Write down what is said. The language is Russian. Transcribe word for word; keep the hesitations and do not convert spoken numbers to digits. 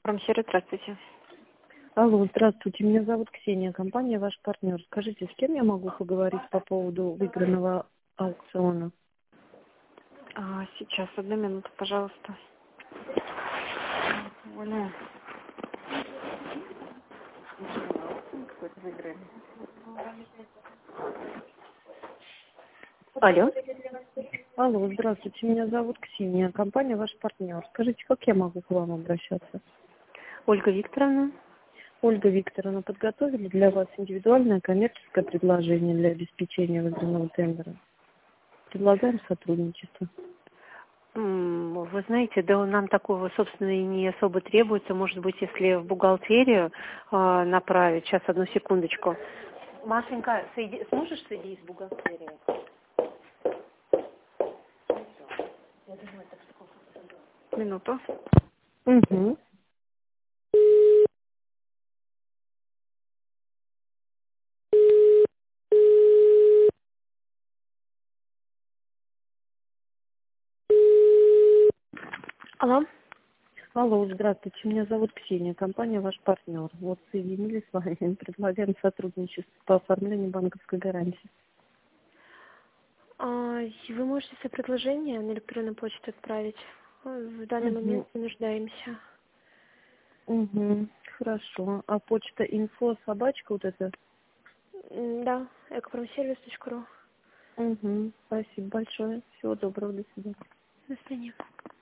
Промсервис, здравствуйте. Алло, здравствуйте, меня зовут Ксения, компания «Ваш партнер». Скажите, с кем я могу поговорить по поводу выигранного аукциона? А, сейчас, одну минуту, пожалуйста. Оля. Какой-то выиграли. Алло. Алло, здравствуйте, меня зовут Ксения, компания «Ваш партнер». Скажите, как я могу к вам обращаться? Ольга Викторовна. Ольга Викторовна, подготовили для вас индивидуальное коммерческое предложение для обеспечения выигранного тендера. Предлагаем сотрудничество. М, Вы знаете, да нам такого, собственно, и не особо требуется. Может быть, если в бухгалтерию а, направить. Сейчас, одну секундочку. Машенька, соеди... сможешь соединить с бухгалтерией? Минуту. Угу. Алло. Алло, здравствуйте, меня зовут Ксения, компания «Ваш партнер». Вот соединились с вами, предлагаем сотрудничество по оформлению банковской гарантии. А, и Вы можете свое предложение на электронную почту отправить. В данный Угу. момент не нуждаемся. Угу, хорошо. А почта инфо собачка вот это? М, Да, экопромсервис точка ру. Угу, спасибо большое. Всего доброго, до свидания. До свидания.